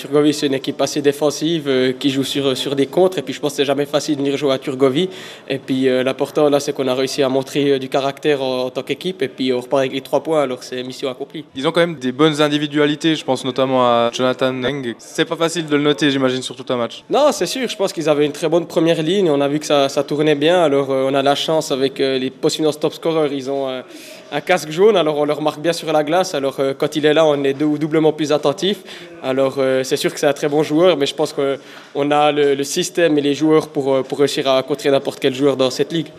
Turgovie, c'est une équipe assez défensive qui joue sur des contres. Et puis je pense que c'est jamais facile de venir jouer à Turgovie. Et puis l'important là, c'est qu'on a réussi à montrer du caractère en tant qu'équipe. Et puis on repart avec les 3 points, alors c'est mission accomplie. Ils ont quand même des bonnes individualités, je pense notamment à Jonathan Eng. C'est pas facile de le noter, j'imagine, sur tout un match. Non, c'est sûr, je pense qu'ils avaient une très bonne première ligne. On a vu que ça tournait bien. Alors on a la chance avec les post-finance top scorers. Ils ont un casque jaune, alors on leur marque bien sur la glace. Alors quand il est là, on est doublement plus attentif. Alors c'est sûr que c'est un très bon joueur, mais je pense qu'on a le système et les joueurs pour réussir à contrer n'importe quel joueur dans cette ligue.